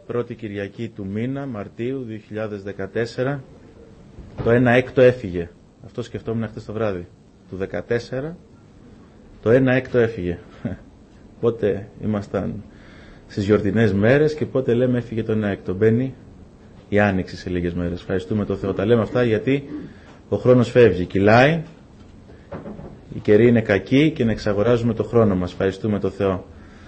πρώτη Κυριακή του μήνα, Μαρτίου 2014, το 1/6 έφυγε. Αυτό σκεφτόμουν χτες το βράδυ. Του 2014, το 1/6 έφυγε. Πότε ήμασταν στις γιορτινές μέρες και πότε λέμε έφυγε το 1/6. Μπαίνει η Άνοιξη σε λίγες μέρες. Ευχαριστούμε τον Θεό. Τα λέμε αυτά γιατί ο χρόνος φεύγει, κυλάει, η καιρή είναι κακή και να εξαγοράζουμε το χρόνο μας. Ευχαριστούμε τον Θεό.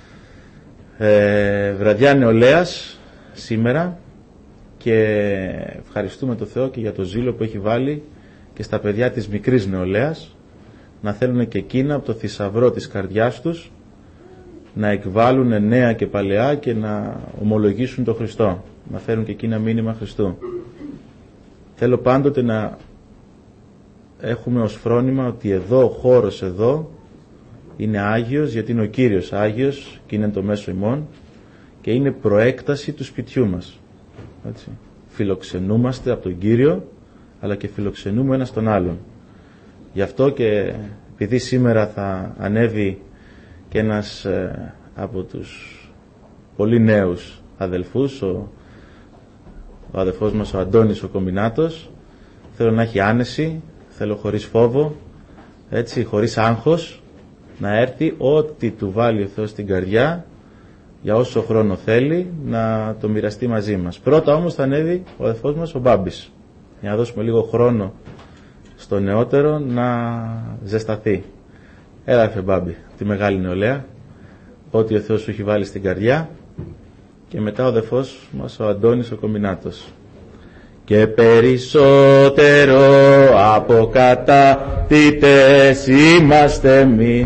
Βραδιά νεολαίας σήμερα και ευχαριστούμε τον Θεό και για το ζήλο που έχει βάλει και στα παιδιά της μικρής νεολαίας να θέλουν και εκείνα από το θησαυρό της καρδιάς τους να εκβάλουν νέα και παλαιά και να ομολογήσουν τον Χριστό, να φέρουν και εκείνα μήνυμα Χριστού. Θέλω πάντοτε να έχουμε ως φρόνημα ότι εδώ ο χώρος εδώ είναι Άγιος, γιατί είναι ο Κύριος Άγιος και είναι το μέσο ημών και είναι προέκταση του σπιτιού μας. Έτσι. Φιλοξενούμαστε από τον Κύριο αλλά και φιλοξενούμε ένας τον άλλον. Γι' αυτό και επειδή σήμερα θα ανέβει και ένας από τους πολύ νέους αδελφούς, ο αδελφός μας ο Αντώνης ο Κομινάτος, θέλω να έχει άνεση, θέλω χωρίς φόβο, έτσι, χωρίς άγχος, να έρθει ό,τι του βάλει ο Θεός στην καρδιά για όσο χρόνο θέλει να το μοιραστεί μαζί μας. Πρώτα όμως θα ανέβει ο αδελφός μας ο Μπάμπης για να δώσουμε λίγο χρόνο στο νεότερο να ζεσταθεί. Έλα έφε Μπάμπη, τη μεγάλη νεολαία, ό,τι ο Θεός σου έχει βάλει στην καρδιά, και μετά ο αδελφός μας ο Αντώνης ο Κομινάτος. Και περισσότερο από κατάτητες είμαστε εμείς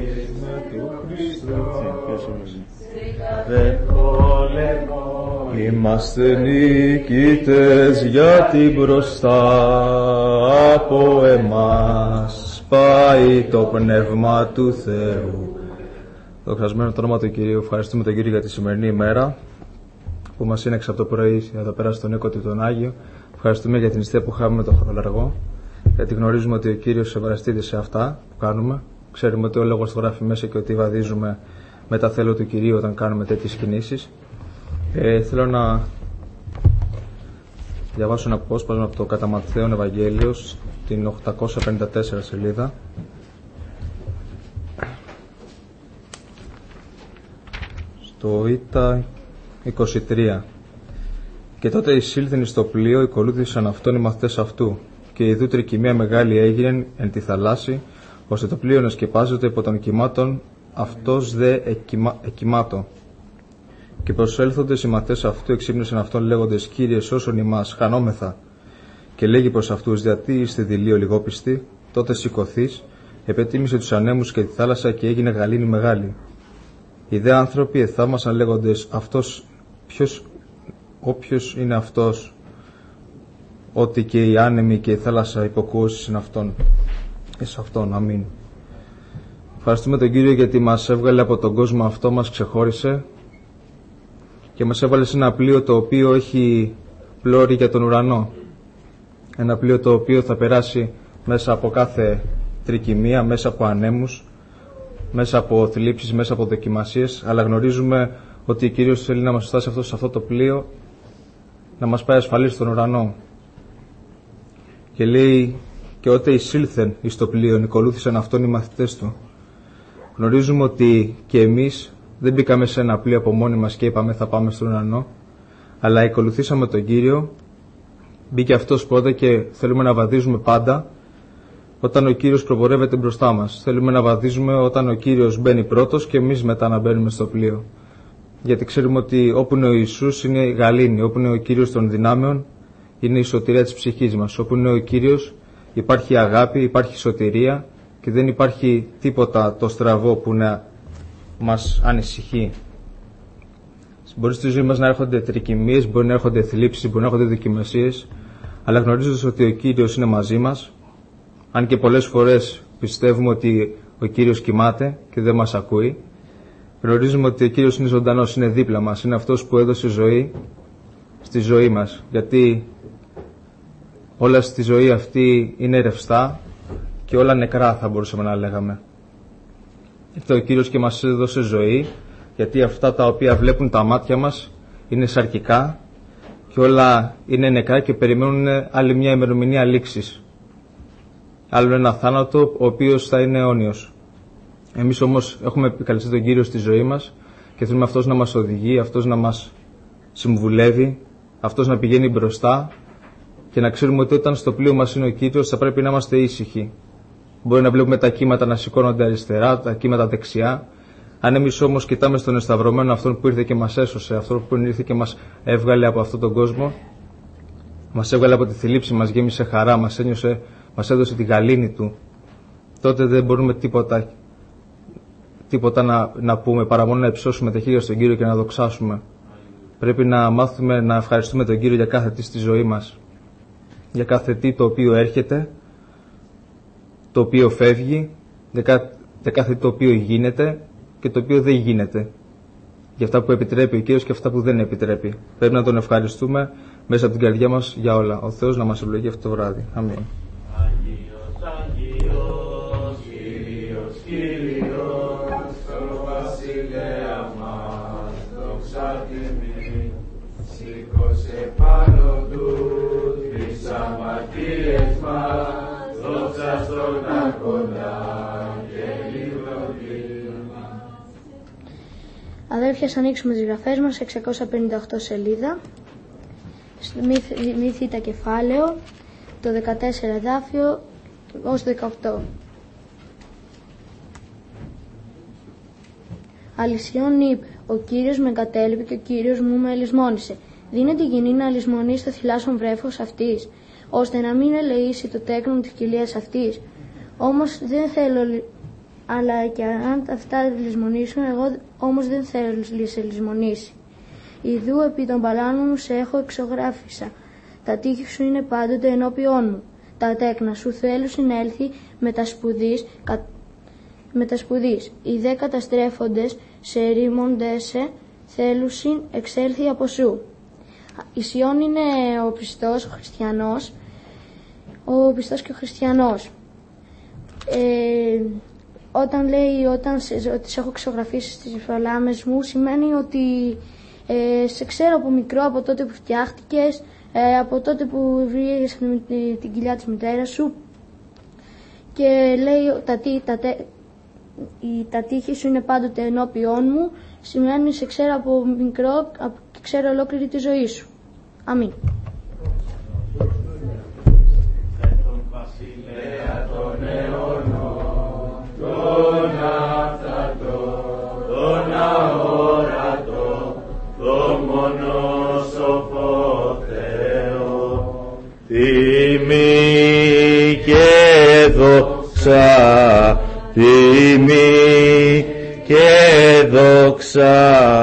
είμαστε νικητές, γιατί μπροστά από εμάς πάει το Πνεύμα του Θεού. Δοξασμένο το όνομα του Κυρίου. Ευχαριστούμε τον Κύριο για τη σημερινή ημέρα που μας σύνεξε από το πρωί εδώ πέρα στον οίκο του τον Άγιο. Ευχαριστούμε για την νηστεία που είχαμε με τον χρονολαργό, γιατί γνωρίζουμε ότι ο Κύριος ευαρεστείται σε αυτά που κάνουμε. Ξέρουμε ότι ο Λόγος το γράφει μέσα και ότι βαδίζουμε με τα θέλω του Κυρίου όταν κάνουμε τέτοιες κινήσεις. Θέλω να διαβάσω ένα απόσπασμα από το κατά Ματθαίον Ευαγγέλιο, την 854 σελίδα. Στο Ήτα 23. Και τότε εισήλθεν στο πλοίο, ακολούθησαν αυτόν οι μαθητές αυτού, και ιδού τρικυμία μεγάλη έγινεν εν τη θαλάσση, ώστε το πλοίο να σκεπάζεται υπό των κυμάτων, αυτός δε εκκυμάτω. Και προσέλθοντες οι μαθητές αυτού εξύπνησαν αυτόν λέγοντες: Κύριε, σώσον ημάς, χανόμεθα. Και λέγει προς αυτούς: γιατί είστε δειλοί ολιγόπιστοι? Τότε σηκωθείς, επετίμησε τους ανέμους και τη θάλασσα και έγινε γαλήνη μεγάλη. Οι δε άνθρωποι εθαύμασαν λέγοντες: αυτός όποιος είναι αυτός, ότι και οι άνεμοι και η θάλασσα υποκούσεις είναι αυτόν. Εις αυτόν, αμήν. Ευχαριστούμε τον Κύριο γιατί μας έβγαλε από τον κόσμο αυτό, μας ξεχώρισε και μας έβαλε σε ένα πλοίο το οποίο έχει πλώρη για τον ουρανό. Ένα πλοίο το οποίο θα περάσει μέσα από κάθε τρικυμία, μέσα από ανέμους, μέσα από θλίψεις, μέσα από δοκιμασίες, αλλά γνωρίζουμε ότι ο Κύριος θέλει να μας φτάσει σε αυτό το πλοίο, να μας πάει ασφαλής στον ουρανό. Και λέει: και όταν εισήλθεν εις το πλοίο, ακολούθησαν αυτόν οι μαθητές του. Γνωρίζουμε ότι και εμείς δεν μπήκαμε σε ένα πλοίο από μόνοι μας και είπαμε θα πάμε στον ουρανό, αλλά ακολουθήσαμε τον Κύριο. Μπήκε αυτός πρώτα και θέλουμε να βαδίζουμε πάντα όταν ο Κύριος προπορεύεται μπροστά μας. Θέλουμε να βαδίζουμε όταν ο Κύριος μπαίνει πρώτος και εμείς μετά να μπαίνουμε στο πλοίο. Γιατί ξέρουμε ότι όπου είναι ο Ιησούς είναι η γαλήνη, όπου είναι ο Κύριος των δυνάμεων είναι η σωτηρία της ψυχής μας. Όπου είναι ο Κύριος υπάρχει αγάπη, υπάρχει σωτηρία και δεν υπάρχει τίποτα το στραβό που να μας ανησυχεί. Μπορεί στη ζωή μας να έρχονται τρικυμίες, μπορεί να έρχονται θλίψεις, μπορεί να έρχονται δοκιμασίες, αλλά γνωρίζοντας ότι ο Κύριος είναι μαζί μας, αν και πολλές φορές πιστεύουμε ότι ο Κύριος κοιμάται και δεν μας ακούει, γνωρίζουμε ότι ο Κύριος είναι ζωντανός, είναι δίπλα μας, είναι αυτός που έδωσε ζωή στη ζωή μας, γιατί όλα στη ζωή αυτή είναι ρευστά και όλα νεκρά, θα μπορούσαμε να λέγαμε. Ήρθε ο Κύριος και μας έδωσε ζωή, γιατί αυτά τα οποία βλέπουν τα μάτια μας είναι σαρκικά και όλα είναι νεκρά και περιμένουν άλλη μια ημερομηνία λήξης. Άλλο ένα θάνατο, ο οποίος θα είναι αιώνιος. Εμείς όμως έχουμε επικαλεστεί τον Κύριο στη ζωή μας και θέλουμε Αυτός να μας οδηγεί, Αυτός να μας συμβουλεύει, Αυτός να πηγαίνει μπροστά και να ξέρουμε ότι όταν στο πλοίο μας είναι ο Κύριος θα πρέπει να είμαστε ήσυχοι. Μπορεί να βλέπουμε τα κύματα να σηκώνονται αριστερά, τα κύματα δεξιά. Αν εμείς όμως κοιτάμε στον εσταυρωμένο, αυτόν που ήρθε και μας έσωσε, αυτόν που ήρθε και μας έβγαλε από αυτόν τον κόσμο, μας έβγαλε από τη θλίψη, μας γέμισε χαρά, μας έδωσε τη γαλήνη του, τότε δεν μπορούμε τίποτα να πούμε παρά μόνο να υψώσουμε τα χέρια στον Κύριο και να δοξάσουμε. Πρέπει να μάθουμε να ευχαριστούμε τον Κύριο για κάθε τι στη ζωή μας, για κάθε τι το οποίο έρχεται, το οποίο φεύγει, για κάθε τι το οποίο γίνεται και το οποίο δεν γίνεται. Για αυτά που επιτρέπει ο Κύριος και αυτά που δεν επιτρέπει. Πρέπει να Τον ευχαριστούμε μέσα από την καρδιά μας για όλα. Ο Θεός να μας ευλογεί αυτό το βράδυ. Αμήν. Σήκωσε πάνω του τις αμαρτίες μας, δόξα στον Άρχοντα και λιβρωτή μας. Αδέρφια, ας ανοίξουμε τις γραφές μας, 658 σελίδα, μη θήτα κεφάλαιο, το 14 εδάφιο ως 18. Αλυσιών είπε, ο Κύριος με κατέλειπε και ο Κύριος μου με ελισμόνησε. Δίνε τη γυνή να λησμονεί στο θυλάσσον βρέφος αυτής, ώστε να μην ελεήσει το τέκνον της κοιλίας αυτής. Όμως δεν θέλω, αλλά και αν αυτά λησμονήσουν, εγώ όμως δεν θέλω σε λησμονήσει. Ιδού επί των παλάνων μου σε έχω εξωγράφησα. Τα τείχη σου είναι πάντοτε ενώπιόν μου. Τα τέκνα σου θέλουν συνέλθει με τα σπουδής. Οι δε καταστρέφοντες σε ρήμοντες θέλουσιν εξέλθει από σου. Η Σιών είναι ο πιστός, ο χριστιανός, ο πιστός και ο χριστιανός. Όταν λέει ότι σε έχω εξωγραφήσει στις φαλάμες μου, σημαίνει ότι σε ξέρω από μικρό, από τότε που φτιάχτηκες, από τότε που βρήκες την κοιλιά της μητέρας σου, και λέει τα τείχη σου είναι πάντοτε ενώπιόν μου, σημαίνει σε ξέρω από μικρό και ξέρω ολόκληρη τη ζωή σου. Αμήν. Τον βασιλέα των αιώνων, τον αυτατό, τον αόρατο, τον μόνο σοφό Θεό, τιμή και δόξα, τιμή και δόξα,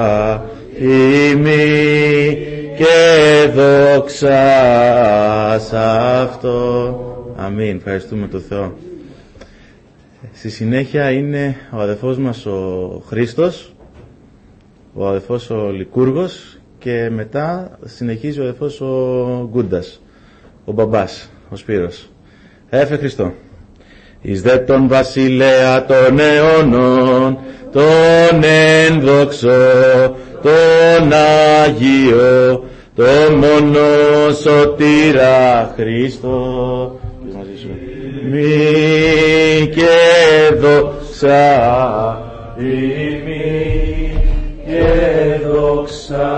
τιμή και δόξα σ' αυτό. Αμήν. Ευχαριστούμε τον Θεό. Στη συνέχεια είναι ο αδελφός μας ο Χρήστος, ο αδελφός ο Λικούργος, και μετά συνεχίζει ο αδελφός ο Γκούντας, ο μπαμπάς, ο Σπύρος. Έφε Χριστό. Εις δε τον βασιλέα των αιώνων, τον ένδοξο, τον Άγιο, τον μόνο σωτήρα Χριστό, μη και δόξα, τιμή και δόξα,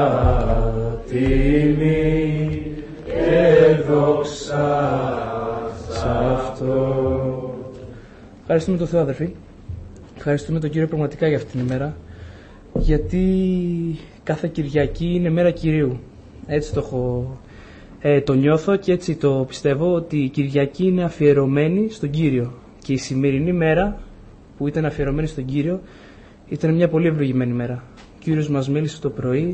τιμή και δόξα σ' αυτό. Ευχαριστούμε τον Θεό, αδερφοί. Ευχαριστούμε τον Κύριο πραγματικά για αυτήν την ημέρα, γιατί κάθε Κυριακή είναι μέρα Κυρίου. Έτσι το νιώθω και έτσι το πιστεύω, ότι η Κυριακή είναι αφιερωμένη στον Κύριο. Και η σημερινή μέρα που ήταν αφιερωμένη στον Κύριο ήταν μια πολύ ευλογημένη μέρα. Ο Κύριος μας μίλησε το πρωί,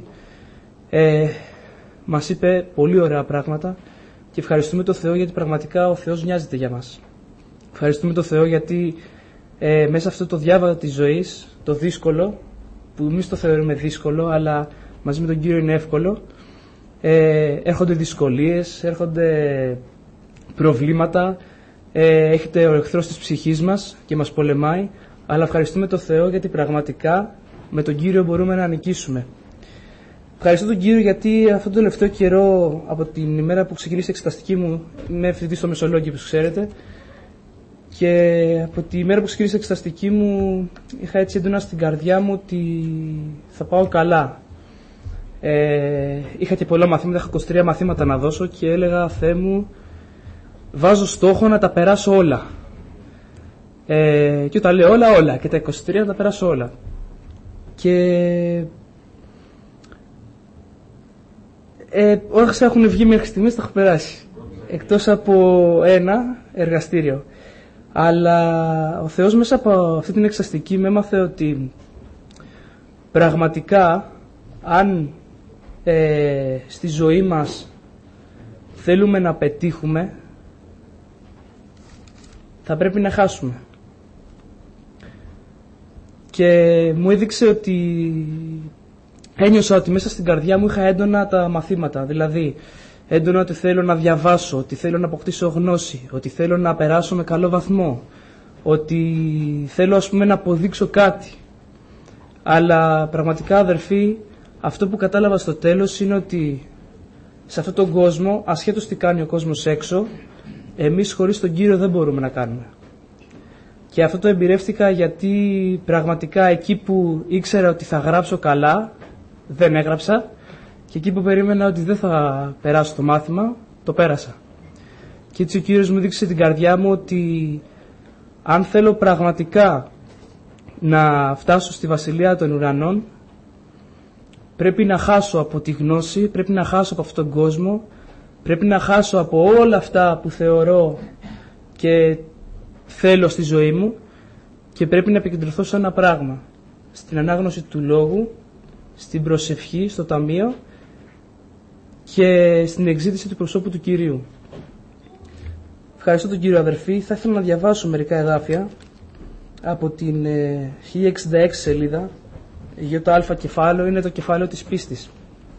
μας είπε πολύ ωραία πράγματα και ευχαριστούμε τον Θεό, γιατί πραγματικά ο Θεός νοιάζεται για μας. Ευχαριστούμε τον Θεό γιατί μέσα αυτό το διάβατα της ζωής, το δύσκολο, που εμείς το θεωρούμε δύσκολο, αλλά μαζί με τον Κύριο είναι εύκολο, έρχονται δυσκολίες, έρχονται προβλήματα, έχετε ο εχθρός της ψυχής μας και μας πολεμάει, αλλά ευχαριστούμε τον Θεό γιατί πραγματικά με τον Κύριο μπορούμε να νικήσουμε. Ευχαριστώ τον Κύριο γιατί αυτόν τον τελευταίο καιρό, από την ημέρα που ξεκίνησε η εξεταστική μου, είμαι φοιτητής στο Μεσολόγγι, όπως ξέρετε, και από τη μέρα που ξεκίνησε η εξεταστική μου είχα έτσι έντονα στην καρδιά μου ότι θα πάω καλά. Είχα και πολλά μαθήματα, είχα 23 μαθήματα να δώσω και έλεγα, Θεέ μου, βάζω στόχο να τα περάσω όλα. Και όταν λέω όλα και τα 23 να τα περάσω όλα. Και όσοι έχουν βγει μέχρι στιγμής τα έχω περάσει, εκτός από ένα εργαστήριο. Αλλά ο Θεός μέσα από αυτή την εξαστική με έμαθε ότι πραγματικά αν στη ζωή μας θέλουμε να πετύχουμε, θα πρέπει να χάσουμε. Και μου έδειξε ότι ένιωσα ότι μέσα στην καρδιά μου είχα έντονα τα μαθήματα. Δηλαδή, έντονα ότι θέλω να διαβάσω, ότι θέλω να αποκτήσω γνώση, ότι θέλω να περάσω με καλό βαθμό, ότι θέλω ας πούμε να αποδείξω κάτι. Αλλά πραγματικά, αδερφοί, αυτό που κατάλαβα στο τέλος είναι ότι σε αυτόν τον κόσμο, ασχέτως τι κάνει ο κόσμος έξω, εμείς χωρίς τον Κύριο δεν μπορούμε να κάνουμε. Και αυτό το εμπειρεύτηκα γιατί πραγματικά εκεί που ήξερα ότι θα γράψω καλά, δεν έγραψα, και εκεί που περίμενα ότι δεν θα περάσω το μάθημα, το πέρασα. Και έτσι ο Κύριος μου δείξε την καρδιά μου ότι αν θέλω πραγματικά να φτάσω στη Βασιλεία των Ουρανών, πρέπει να χάσω από τη γνώση, πρέπει να χάσω από αυτόν τον κόσμο, πρέπει να χάσω από όλα αυτά που θεωρώ και θέλω στη ζωή μου και πρέπει να επικεντρωθώ σε ένα πράγμα, στην ανάγνωση του Λόγου, στην προσευχή, στο ταμείο και στην εξήτηση του προσώπου του Κυρίου. Ευχαριστώ τον Κύριο, αδερφοί. Θα ήθελα να διαβάσω μερικά εδάφια από την 1066 σελίδα. ΙΑ κεφάλαιο είναι το κεφάλαιο της πίστης.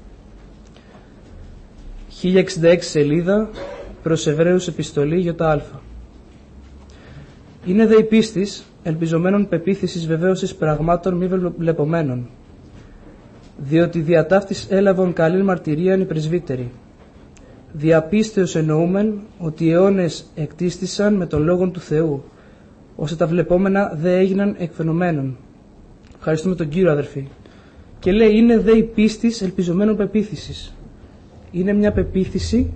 1066 σελίδα, προς Εβραίους επιστολή ΙΑ. Είναι δε η πίστης, ελπιζομένων πεποίθησης βεβαίωσης πραγμάτων μη βλεπομένων. Διότι δια ταύτης έλαβον καλήν μαρτυρίαν οι πρεσβύτεροι. Διαπίστεως εννοούμεν ότι οι αιώνες εκτίστησαν με τον λόγον του Θεού, ώστε τα βλεπόμενα δε έγιναν εκφαινομένων. Ευχαριστούμε τον Κύριο, αδερφοί. Και λέει, είναι δε η πίστης ελπιζομένων πεποίθησης. Είναι μια πεποίθηση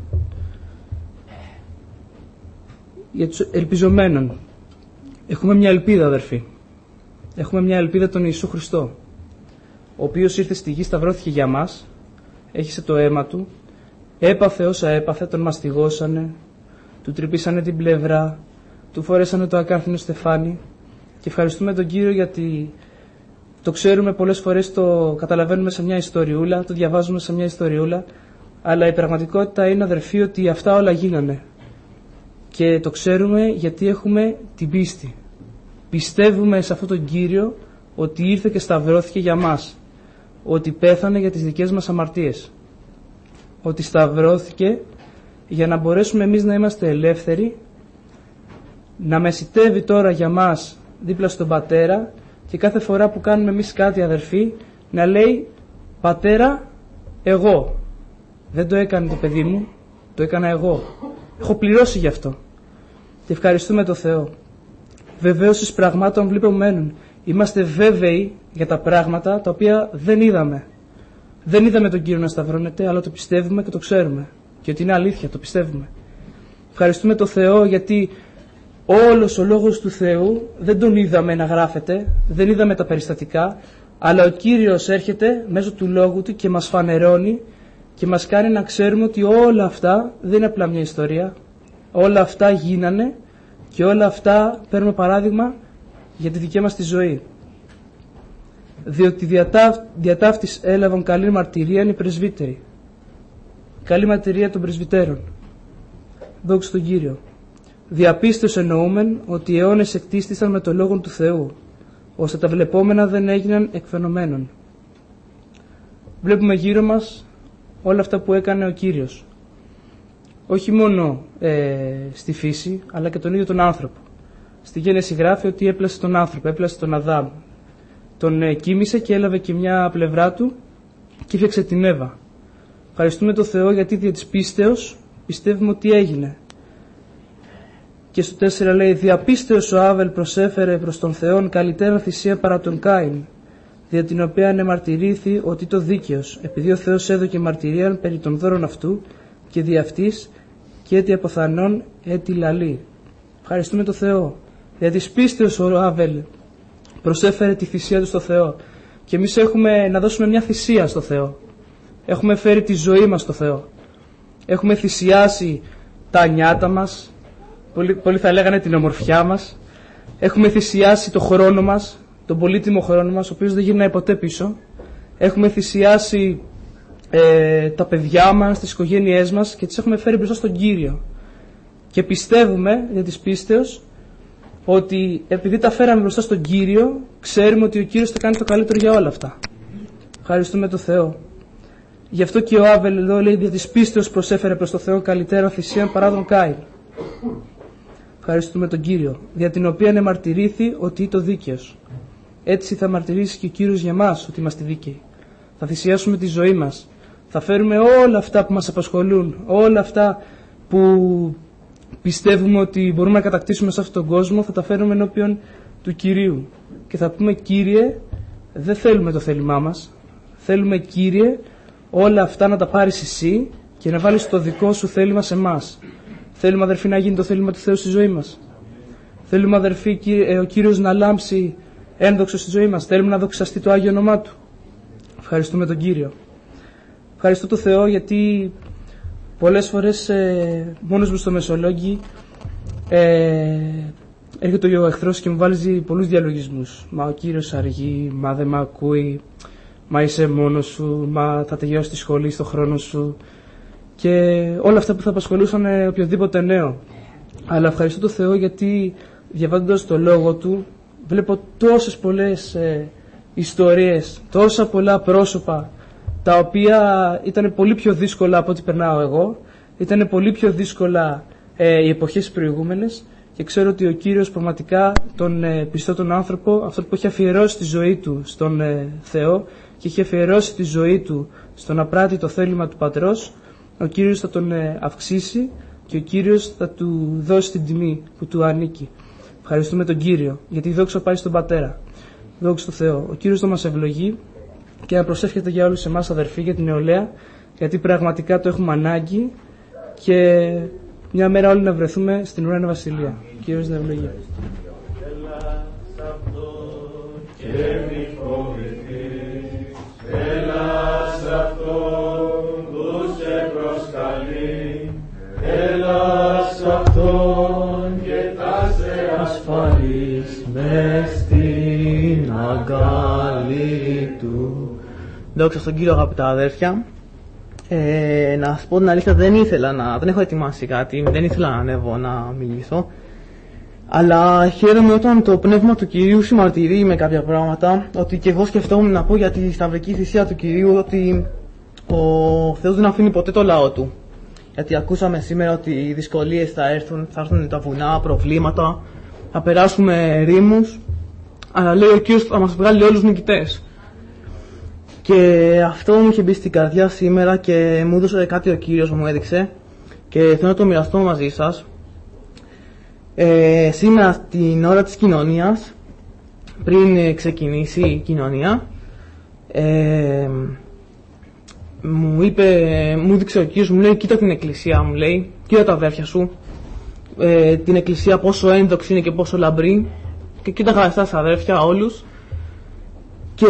για τους ελπιζομένων. Έχουμε μια ελπίδα, αδερφοί. Έχουμε μια ελπίδα τον Ιησού Χριστό, ο οποίος ήρθε στη γη, σταυρώθηκε για μας, έχισε το αίμα του, έπαθε όσα έπαθε, τον μαστιγώσανε, του τρυπήσανε την πλευρά, του φορέσανε το ακάρθινο στεφάνι και ευχαριστούμε τον Κύριο γιατί το ξέρουμε πολλές φορές, το καταλαβαίνουμε σε μια ιστοριούλα, το διαβάζουμε σε μια ιστοριούλα, αλλά η πραγματικότητα είναι, αδερφοί, ότι αυτά όλα γίνανε και το ξέρουμε γιατί έχουμε την πίστη. Πιστεύουμε σε αυτόν τον Κύριο ότι ήρθε και σταυρώθηκε για μας, ότι πέθανε για τις δικές μας αμαρτίες, ότι σταυρώθηκε για να μπορέσουμε εμείς να είμαστε ελεύθεροι, να μεσιτεύει τώρα για μας δίπλα στον Πατέρα και κάθε φορά που κάνουμε εμείς κάτι, αδερφοί, να λέει «Πατέρα, εγώ». Δεν το έκανε το παιδί μου, το έκανα εγώ. Έχω πληρώσει γι' αυτό. Και ευχαριστούμε τον Θεό. Βεβαίωσης πραγμάτων βλεπωμένων. Είμαστε βέβαιοι για τα πράγματα τα οποία δεν είδαμε. Δεν είδαμε τον Κύριο να σταυρώνεται, αλλά το πιστεύουμε και το ξέρουμε. Και ότι είναι αλήθεια, το πιστεύουμε. Ευχαριστούμε τον Θεό γιατί όλος ο λόγος του Θεού δεν τον είδαμε να γράφεται, δεν είδαμε τα περιστατικά, αλλά ο Κύριος έρχεται μέσω του λόγου του και μας φανερώνει και μας κάνει να ξέρουμε ότι όλα αυτά δεν είναι απλά μια ιστορία. Όλα αυτά γίνανε και όλα αυτά παίρνουμε παράδειγμα για τη δική μας τη ζωή. Διότι δια ταύτης έλαβαν καλή μαρτυρία οι πρεσβύτεροι. Καλή μαρτυρία των πρεσβυτέρων. Δόξα στον Κύριο. Διαπίστως εννοούμεν ότι οι αιώνες εκτίστησαν με το λόγο του Θεού, ώστε τα βλεπόμενα δεν έγιναν εκφαινομένων. Βλέπουμε γύρω μας όλα αυτά που έκανε ο Κύριος. Όχι μόνο στη φύση, αλλά και τον ίδιο τον άνθρωπο. Στη Γένεση γράφει ότι έπλασε τον άνθρωπο, έπλασε τον Αδάμ. Τον κοίμησε και έλαβε και μια πλευρά του και έφτιαξε την Εύα. Ευχαριστούμε τον Θεό γιατί δια της πίστεως πιστεύουμε ότι έγινε. Και στο 4 λέει: δια πίστεως ο Άβελ προσέφερε προς τον Θεόν καλύτερα θυσία παρά τον Κάιν, δια την οποία ανεμαρτυρήθη ότι το δίκαιος, επειδή ο Θεός έδωκε μαρτυρίαν περί των δώρων αυτού και δι' αυτής και έτι αποθανών έτι λαλή. Ευχαριστούμε τον Θεό. Δια της πίστεως ο Άβελ προσέφερε τη θυσία του στο Θεό. Και εμείς έχουμε να δώσουμε μια θυσία στο Θεό. Έχουμε φέρει τη ζωή μας στο Θεό. Έχουμε θυσιάσει τα νιάτα μας. Πολλοί θα λέγανε την ομορφιά μας. Έχουμε θυσιάσει το χρόνο μας, τον πολύτιμο χρόνο μας, ο οποίος δεν γυρνάει ποτέ πίσω. Έχουμε θυσιάσει τα παιδιά μας, τις οικογένειές μας και τις έχουμε φέρει μπροστά στον Κύριο. Και πιστεύουμε, για της πίστεως, ότι επειδή τα φέραμε μπροστά στον Κύριο, ξέρουμε ότι ο Κύριος θα κάνει το καλύτερο για όλα αυτά. Ευχαριστούμε τον Θεό. Γι' αυτό και ο Άβελ εδώ λέει: δια της πίστεως προσέφερε προς τον Θεό καλύτερα θυσίαν παρά τον Κάιν. Ευχαριστούμε τον Κύριο, δια την οποία ανεμαρτυρήθη ότι το δίκαιος. Έτσι θα μαρτυρήσει και ο Κύριος για μας ότι είμαστε δίκαιοι. Θα θυσιάσουμε τη ζωή μας. Θα φέρουμε όλα αυτά που μας απασχολούν, όλα αυτά που πιστεύουμε ότι μπορούμε να κατακτήσουμε σε αυτόν τον κόσμο, θα τα φέρουμε ενώπιον του Κυρίου. Και θα πούμε: Κύριε, δεν θέλουμε το θέλημά μας. Θέλουμε, Κύριε, όλα αυτά να τα πάρεις εσύ και να βάλεις το δικό σου θέλημα σε εμάς. Θέλουμε, αδερφοί, να γίνει το θέλημα του Θεού στη ζωή μας. Θέλουμε, αδερφοί, ο Κύριος να λάμψει ένδοξο στη ζωή μας. Θέλουμε να δοξαστεί το Άγιο όνομά Του. Ευχαριστούμε τον Κύριο. Ευχαριστώ τον Θεό γιατί πολλές φορές μόνος μου στο Μεσολόγγι έρχεται ο εχθρός και μου βάλει πολλούς διαλογισμούς. Μα ο Κύριος αργεί, μα δεν με ακούει, μα είσαι μόνος σου, μα θα τελειώσει τη σχολή στο χρόνο σου. Και όλα αυτά που θα απασχολούσαν οποιοδήποτε νέο. Αλλά ευχαριστώ τον Θεό γιατί διαβάζοντας το Λόγο Του βλέπω τόσες πολλές ιστορίες, τόσα πολλά πρόσωπα τα οποία ήταν πολύ πιο δύσκολα από ό,τι περνάω εγώ, ήταν πολύ πιο δύσκολα οι εποχές προηγούμενες και ξέρω ότι ο Κύριος πραγματικά τον πιστό τον άνθρωπο, αυτό που έχει αφιερώσει τη ζωή του στον Θεό και έχει αφιερώσει τη ζωή του στο να πράττει το θέλημα του Πατρός, ο Κύριος θα τον αυξήσει και ο Κύριος θα του δώσει την τιμή που του ανήκει. Ευχαριστούμε τον Κύριο, γιατί η δόξα πάει στον Πατέρα. Δόξα τω Θεώ. Ο Κύριος θα μας ευλογεί και να προσεύχεται για όλους εμάς, αδερφοί, για την νεολαία, γιατί πραγματικά το έχουμε ανάγκη και μια μέρα όλοι να βρεθούμε στην ουράνια βασιλεία. Ο Κύριος να ευλογεί. Ασφαλής μες στην αγκάλι Του. Δόξα στον Κύριο, αγαπητά αδέρφια. Να σας πω την αλήθεια, δεν έχω ετοιμάσει κάτι, δεν ήθελα να ανέβω να μιλήσω. Αλλά χαίρομαι όταν το Πνεύμα του Κυρίου συμμαρτυρεί με κάποια πράγματα, ότι και εγώ σκεφτόμουν να πω για τη σταυρική θυσία του Κυρίου, ότι ο Θεός δεν αφήνει ποτέ το λαό Του. Γιατί ακούσαμε σήμερα ότι οι δυσκολίες θα έρθουν τα βουνά, προβλήματα, θα περάσουμε ερήμους, αλλά λέει ο Κύριος θα μας βγάλει όλους νικητές. Και αυτό μου είχε μπει στην καρδιά σήμερα και μου έδωσε κάτι ο Κύριος, μου έδειξε και θέλω να το μοιραστώ μαζί σας. Σήμερα την ώρα της κοινωνίας, πριν ξεκινήσει η κοινωνία, μου έδειξε ο Κύριος, μου λέει: κοίτα την εκκλησία, μου λέει, κοίτα τα αδέρφια σου, την εκκλησία πόσο ένδοξη είναι και πόσο λαμπρή, και κοίταγα εσάς αδέρφια όλους, και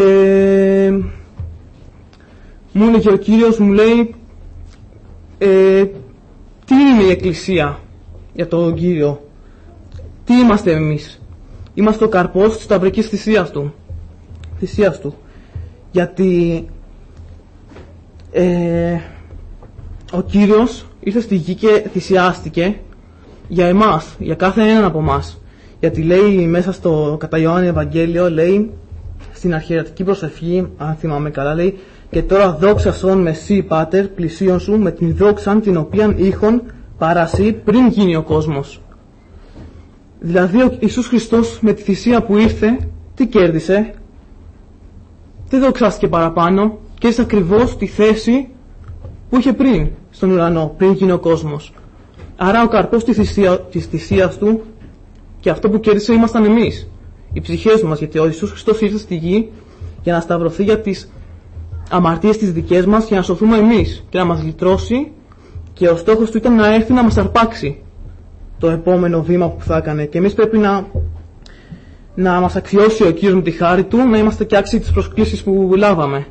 μου έλεγε ο Κύριος, μου λέει, τι είναι η εκκλησία για τον Κύριο, τι είμαστε εμείς? Είμαστε ο καρπός της σταυρικής θυσίας του, γιατί ο Κύριος ήρθε στη γη και θυσιάστηκε για εμάς, για κάθε έναν από εμάς. Γιατί λέει μέσα στο κατά Ιωάννη Ευαγγέλιο, λέει στην αρχιερατική προσευχή, αν θυμάμαι καλά, λέει: και τώρα δόξασον με σύ Πάτερ πλησίον σου με την δόξαν την οποίαν είχον παρασύ πριν γίνει ο κόσμος. Δηλαδή ο Ιησούς Χριστός με τη θυσία που ήρθε, τι κέρδισε? Δεν δοξάστηκε παραπάνω, και έζησε ακριβώς τη θέση που είχε πριν στον ουρανό, πριν γίνει ο κόσμος. Άρα ο καρπός της θυσίας του και αυτό που κέρδισε ήμασταν εμείς, οι ψυχές μας, γιατί ο Ιησούς Χριστός ήρθε στη γη για να σταυρωθεί για τις αμαρτίες τις δικές μας και να σωθούμε εμείς και να μας λυτρώσει, και ο στόχος του ήταν να έρθει να μας αρπάξει το επόμενο βήμα που θα έκανε, και εμείς πρέπει να μας αξιώσει ο Κύριος με τη χάρη του, να είμαστε και άξιοι τις προσκλήσεις που λάβαμε.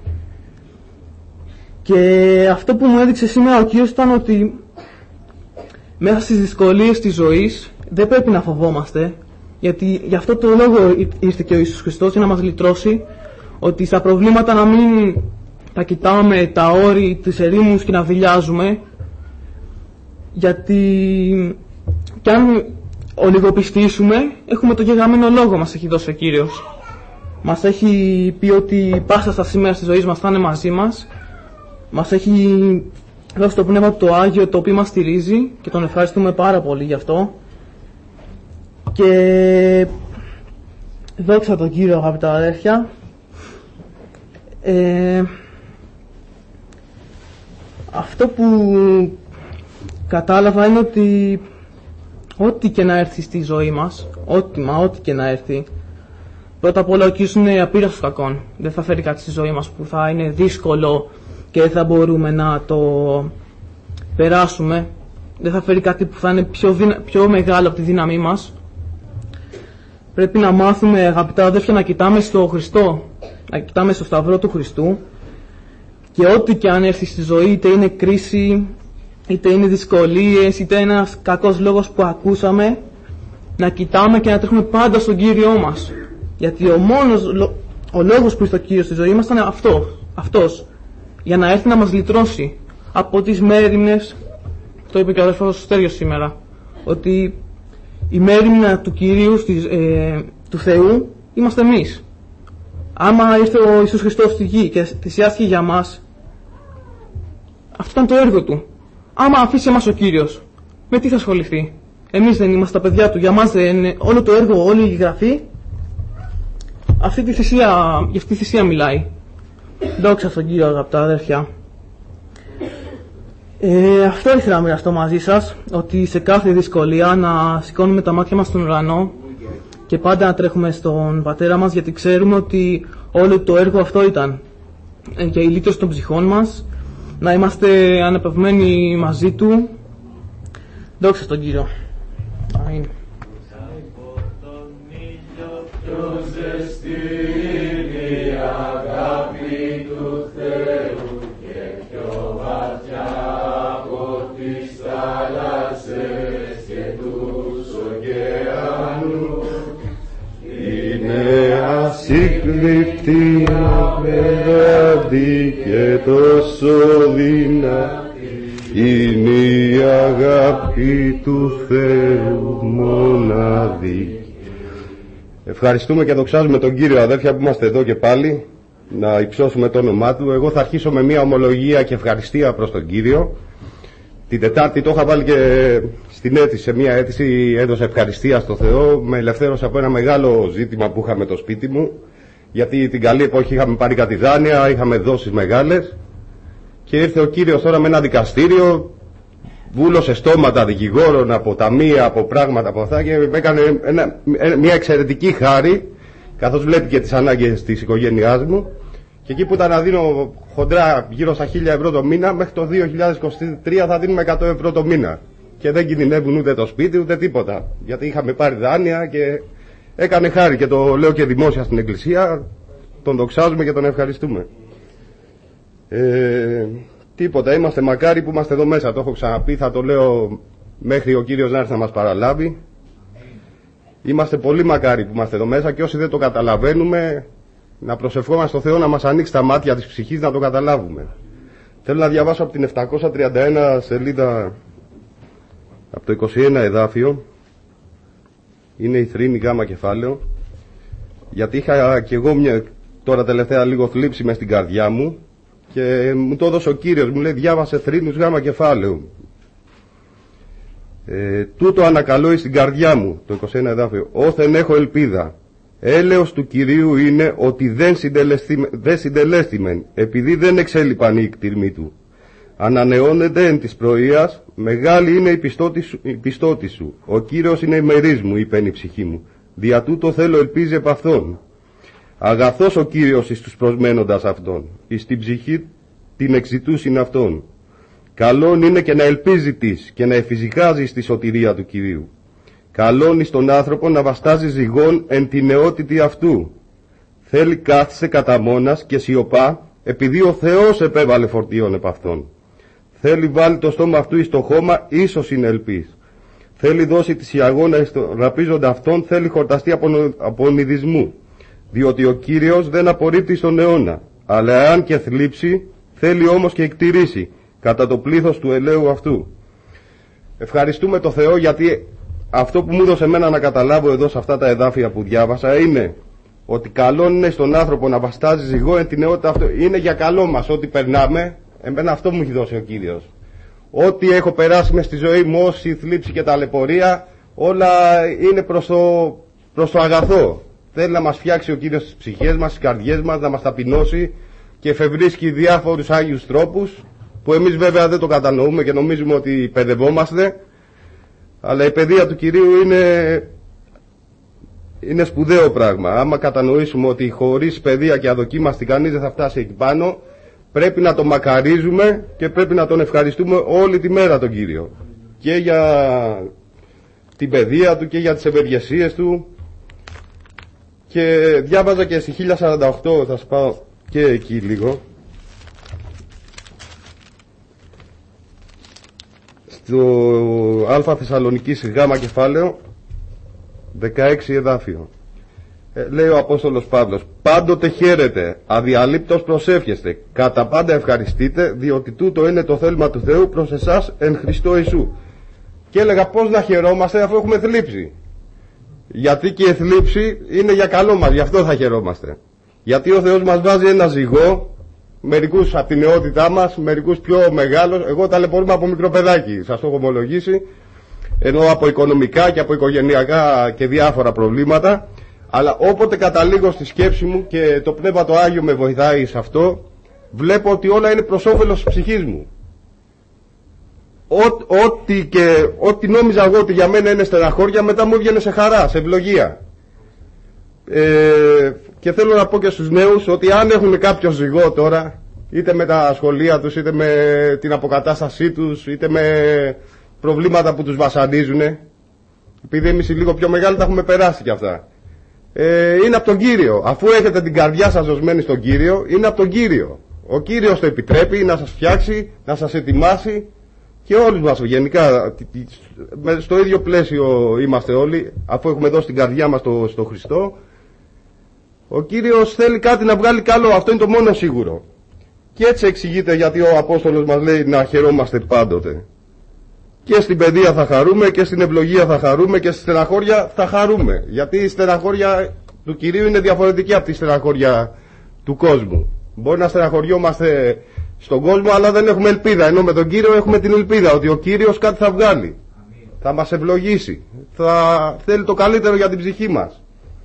Και αυτό που μου έδειξε σήμερα ο Κύριος ήταν ότι μέσα στις δυσκολίες της ζωής δεν πρέπει να φοβόμαστε, γιατί γι' αυτό το λόγο ήρθε και ο Ιησούς Χριστός, για να μας λυτρώσει, ότι στα προβλήματα να μην τα κοιτάμε τα όρη, τις ερήμους και να δειλιάζουμε, γιατί κι αν ολιγοπιστήσουμε, έχουμε το γεγραμμένο λόγο μας έχει δώσει ο Κύριος. Μας έχει πει ότι πάσα στα σήμερα της ζωής μας θα είναι μαζί μας. Μας έχει δώσει το Πνεύμα το Άγιο, το οποίο μας στηρίζει, και τον ευχαριστούμε πάρα πολύ γι' αυτό. Και δόξα τον Κύριο, αγαπητά αδέρφια. Αυτό που κατάλαβα είναι ότι ό,τι και να έρθει στη ζωή μας, ό,τι και να έρθει, πρώτα απ' όλα ο Κύριος είναι απείραστος κακών. Δεν θα φέρει κάτι στη ζωή μας που θα είναι δύσκολο και δεν θα μπορούμε να το περάσουμε. Δεν θα φέρει κάτι που θα είναι πιο μεγάλο από τη δύναμή μας. Πρέπει να μάθουμε, αγαπητά αδέρφια, να κοιτάμε στο Χριστό, να κοιτάμε στο Σταυρό του Χριστού, και ό,τι και αν έρθει στη ζωή, είτε είναι κρίση, είτε είναι δυσκολίες, είτε είναι ένας κακός λόγος που ακούσαμε, να κοιτάμε και να τρέχουμε πάντα στον Κύριό μας. Γιατί ο λόγος που ήρθε ο Κύριος στη ζωή μας ήταν αυτός, για να έρθει να μας λυτρώσει από τις μέριμνες. Το είπε και ο αδερφός Στέριος σήμερα, ότι η μέριμνα του Κυρίου, του Θεού, είμαστε εμείς. Άμα ήρθε ο Ιησούς Χριστός στη γη και θυσιάστηκε για μας, αυτό ήταν το έργο του. Άμα αφήσει εμάς ο Κύριος, με τι θα ασχοληθεί? Εμείς δεν είμαστε τα παιδιά του? Για μας δεν είναι όλο το έργο, όλη η γραφή? Για αυτή τη θυσία μιλάει. Δόξα στον Κύριο, αγαπητά αδέρφια. Αυτό ήθελα να μοιραστώ μαζί σας, ότι σε κάθε δυσκολία να σηκώνουμε τα μάτια μας στον ουρανό και πάντα να τρέχουμε στον Πατέρα μας, γιατί ξέρουμε ότι όλο το έργο αυτό ήταν για η λύτρωση των ψυχών μας, να είμαστε αναπαυμένοι μαζί Του. Δόξα στον Κύριο. Αμήν. Ασύκληπτη απέναντι και τόσο δυνατή είναι η αγάπη του Θεού μοναδική. Ευχαριστούμε και δοξάζουμε τον Κύριο, αδέρφια, που είμαστε εδώ και πάλι να υψώσουμε το όνομά Του. Εγώ θα αρχίσω με μια ομολογία και ευχαριστία προς τον Κύριο. Την Τετάρτη το είχα βάλει και στην αίτηση, σε μια αίτηση έδωσα ευχαριστία στο Θεό. Με ελευθέρωσε από ένα μεγάλο ζήτημα που είχα με το σπίτι μου, γιατί την καλή εποχή είχαμε πάρει κάτι δάνεια, είχαμε δόσεις μεγάλες, και ήρθε ο Κύριος τώρα με ένα δικαστήριο, βούλωσε στόματα δικηγόρων από ταμεία, από πράγματα από αυτά, και με έκανε μια εξαιρετική χάρη, καθώς βλέπει και τις ανάγκες της οικογένειάς μου. Και εκεί που ήταν να δίνω χοντρά γύρω στα 1.000 ευρώ το μήνα, μέχρι το 2023 θα δίνουμε 100 ευρώ το μήνα. Και δεν κινδυνεύουν ούτε το σπίτι ούτε τίποτα. Γιατί είχαμε πάρει δάνεια και έκανε χάρη, και το λέω και δημόσια στην Εκκλησία. Τον δοξάζουμε και τον ευχαριστούμε. Τίποτα, είμαστε μακάρι που είμαστε εδώ μέσα. Το έχω ξαναπεί, θα το λέω μέχρι ο Κύριος να έρθει να μας παραλάβει. Είμαστε πολύ μακάρι που είμαστε εδώ μέσα, και όσοι δεν το καταλαβαίνουμε, να προσευχόμαστε στο Θεό να μας ανοίξει τα μάτια της ψυχής να το καταλάβουμε. Θέλω να διαβάσω από την 731 σελίδα, από το 21 εδάφιο. Είναι η θρήνη γάμα κεφάλαιο, γιατί είχα και εγώ τώρα τελευταία λίγο θλίψη μες στην καρδιά μου, και μου το έδωσε ο Κύριος, μου λέει διάβασε θρήνους γάμα κεφάλαιο. Τούτο ανακαλώ στην καρδιά μου, το 21 εδάφιο. Όθεν έχω ελπίδα, Έλεος του Κυρίου είναι ότι δεν συντελέστημεν, επειδή δεν εξέλιπαν οι κτηρμοί του. Ανανεώνεται εν της πρωίας, μεγάλη είναι η πιστότη σου. Ο Κύριος είναι ημερής μου, είπεν η ψυχή μου. Δια τούτο θέλω ελπίζει επ' αυτόν. Αγαθός ο Κύριος εις τους προσμένοντας αυτόν, εις την ψυχή την εξητούσιν αυτόν. Καλόν είναι και να ελπίζει της και να εφησυχάζει στη σωτηρία του Κυρίου. Καλόν εις τον άνθρωπο να βαστάζει ζυγόν εν τη νεότητη αυτού. Θέλει κάθισε κατά μόνας και σιωπά, επειδή ο Θεός επέβαλε φορτίον επ' αυτόν. Θέλει βάλει το στόμα αυτού εις το χώμα, ίσως είναι ελπίς. Θέλει δώσει τη σιαγώνα εις το ραπίζοντα αυτόν, θέλει χορταστεί από ονειδισμού. Διότι ο Κύριος δεν απορρίπτει στον αιώνα, αλλά εάν και θλίψει, θέλει όμως και εκτηρήσει, κατά το πλήθος του ελαίου αυτού. Ευχαριστούμε το Θεό, γιατί αυτό που μου έδωσε εμένα να καταλάβω εδώ σε αυτά τα εδάφια που διάβασα είναι ότι καλό είναι στον άνθρωπο να βαστάζει ζυγό εν την νεότητα αυτό. Είναι για καλό μας ό,τι περνάμε. Εμένα αυτό μου έχει δώσει ο Κύριος. Ό,τι έχω περάσει μες στη ζωή μου, όση θλίψη και ταλαιπωρία, όλα είναι προς το αγαθό. Θέλει να μας φτιάξει ο Κύριος τις ψυχές μας, τις καρδιές μας, να μας ταπεινώσει και εφευρίσκει διάφορους άγιους τρόπους που εμείς βέβαια δεν το κατανοούμε και νομίζουμε ότι παιδευόμαστε, αλλά η παιδεία του Κυρίου είναι σπουδαίο πράγμα. Άμα κατανοήσουμε ότι χωρίς παιδεία και αδοκίμαστη κανείς δεν θα φτάσει εκεί πάνω, πρέπει να τον μακαρίζουμε και πρέπει να τον ευχαριστούμε όλη τη μέρα τον Κύριο, και για την παιδεία του και για τις ευεργεσίες του. Και διάβαζα και στη 1048, θα σας πάω και εκεί λίγο, στο Α Θεσσαλονικής Γ κεφάλαιο 16 εδάφιο. Λέει ο Απόστολος Παύλος: πάντοτε χαίρετε, αδιαλείπτως προσεύχεστε, κατά πάντα ευχαριστείτε, διότι τούτο είναι το θέλημα του Θεού προς εσάς εν Χριστώ Ιησού. Και έλεγα πώς να χαιρόμαστε αφού έχουμε θλίψει. Γιατί και η θλίψη είναι για καλό μας, γι' αυτό θα χαιρόμαστε. Γιατί ο Θεός μας βάζει ένα ζυγό, μερικούς από την νεότητά μας, μερικούς πιο μεγάλους. Εγώ ταλαιπωρούμαι από μικρό παιδάκι, σας το έχω ομολογήσει, ενώ από οικονομικά και από οικογενειακά και διάφορα προβλήματα. Αλλά όποτε καταλήγω στη σκέψη μου και το Πνεύμα το Άγιο με βοηθάει σε αυτό, βλέπω ότι όλα είναι προς όφελος της ψυχής μου. Ό,τι νόμιζα εγώ ότι για μένα είναι στεναχώρια, μετά μου έβγαινε σε χαρά, σε ευλογία. Και θέλω να πω και στους νέους ότι αν έχουν κάποιο ζυγό τώρα, είτε με τα σχολεία τους, είτε με την αποκατάστασή τους, είτε με προβλήματα που τους βασανίζουν, επειδή εμείς οι λίγο πιο μεγάλοι τα έχουμε περάσει κι αυτά, είναι από τον Κύριο. Αφού έχετε την καρδιά σας δοσμένη στον Κύριο, είναι από τον Κύριο. Ο Κύριος το επιτρέπει να σας φτιάξει, να σας ετοιμάσει. Και όλους μας γενικά στο ίδιο πλαίσιο είμαστε όλοι, αφού έχουμε δώσει την καρδιά μας στο Χριστό. Ο Κύριος θέλει κάτι να βγάλει καλό, αυτό είναι το μόνο σίγουρο. Και έτσι εξηγείται γιατί ο Απόστολος μας λέει να χαιρόμαστε πάντοτε. Και στην παιδεία θα χαρούμε και στην ευλογία θα χαρούμε και στη στεναχώρια θα χαρούμε. Γιατί η στεναχώρια του Κυρίου είναι διαφορετική από τη στεναχώρια του κόσμου. Μπορεί να στεναχωριόμαστε στον κόσμο, αλλά δεν έχουμε ελπίδα, ενώ με τον Κύριο έχουμε την ελπίδα ότι ο Κύριος κάτι θα βγάλει. Θα μας ευλογήσει, θα θέλει το καλύτερο για την ψυχή μας.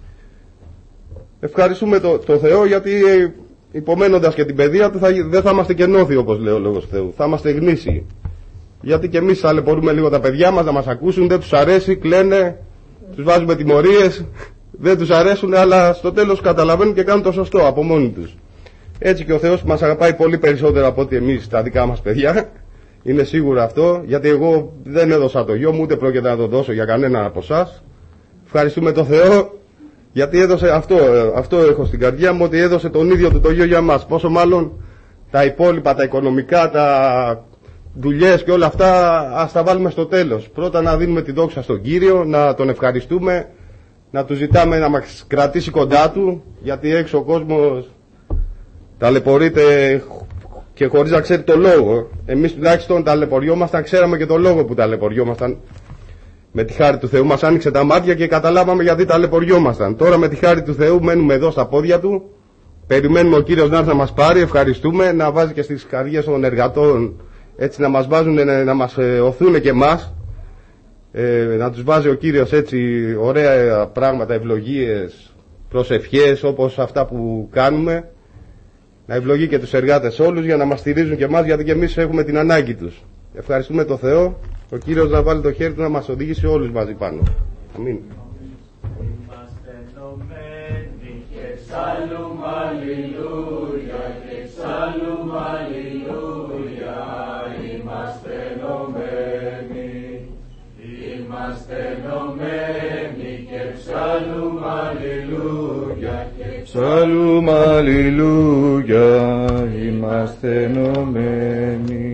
Ευχαριστούμε το Θεό, γιατί υπομένοντας και την παιδεία του δεν θα είμαστε κενόθοι, όπως λέει ο Λόγος του Θεού, θα είμαστε γνήσιοι. Γιατί και εμείς ταλαιπωρούμε λίγο τα παιδιά μας να μας ακούσουν, δεν τους αρέσει, κλαίνε, τους βάζουμε τιμωρίες, δεν τους αρέσουν, αλλά στο τέλος καταλαβαίνουν και κάνουν το σωστό από μόνοι τους. Έτσι και ο Θεός μας αγαπάει πολύ περισσότερο από ότι εμείς τα δικά μας παιδιά. Είναι σίγουρο αυτό, γιατί εγώ δεν έδωσα το γιο μου, ούτε πρόκειται να το δώσω για κανέναν από εσάς. Ευχαριστούμε τον Θεό, γιατί έδωσε αυτό έχω στην καρδιά μου, ότι έδωσε τον ίδιο του το γιο για μας. Πόσο μάλλον τα υπόλοιπα, τα οικονομικά, τα δουλειές και όλα αυτά ας τα βάλουμε στο τέλος. Πρώτα να δίνουμε τη δόξα στον Κύριο, να τον ευχαριστούμε, να του ζητάμε να μας κρατήσει κοντά του, γιατί έξω ο κόσμος ταλαιπωρείται και χωρίς να ξέρει το λόγο. Εμείς τουλάχιστον ταλαιπωριόμασταν, ξέραμε και το λόγο που ταλαιπωριόμασταν. Με τη χάρη του Θεού μας άνοιξε τα μάτια και καταλάβαμε γιατί ταλαιπωριόμασταν. Τώρα με τη χάρη του Θεού μένουμε εδώ στα πόδια του, περιμένουμε ο Κύριος να έρθει να μας πάρει, ευχαριστούμε, να βάζει και στις καρδιές των εργατών, έτσι να μας βάζουν, να μας οθούν και εμάς, να τους βάζει ο Κύριος έτσι ωραία πράγματα, ευλογίες, προσευχές όπως αυτά που κάνουμε, να ευλογεί και τους εργάτες όλους για να μας στηρίζουν και εμάς, γιατί και εμείς έχουμε την ανάγκη τους. Ευχαριστούμε τον Θεό, ο Κύριος να βάλει το χέρι του να μας οδηγήσει όλους μαζί πάνω. Αμήν. Είμαστε ενωμένοι και ψάλλουμε αλληλούια, και ψάλλουμε αλληλούια. Είμαστε ενωμένοι, είμαστε ενωμένοι και ψάλλουμε αλληλούια, και Ψάλλουμε αλληλούια, είμαστε ενωμένοι.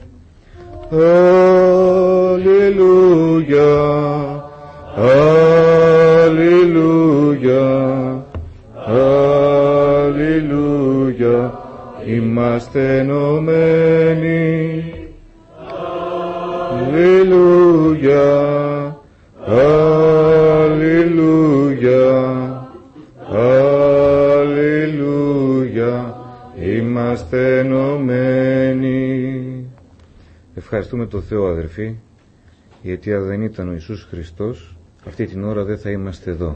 Αλληλούια, αλληλούια, αλληλούια, είμαστε ενωμένοι. Αλληλούια, αλληλούια, αλληλούια, είμαστε ενωμένοι. Ευχαριστούμε τον Θεό, αδερφοί, γιατί αν δεν ήταν ο Ιησούς Χριστός, αυτή την ώρα δεν θα είμαστε εδώ.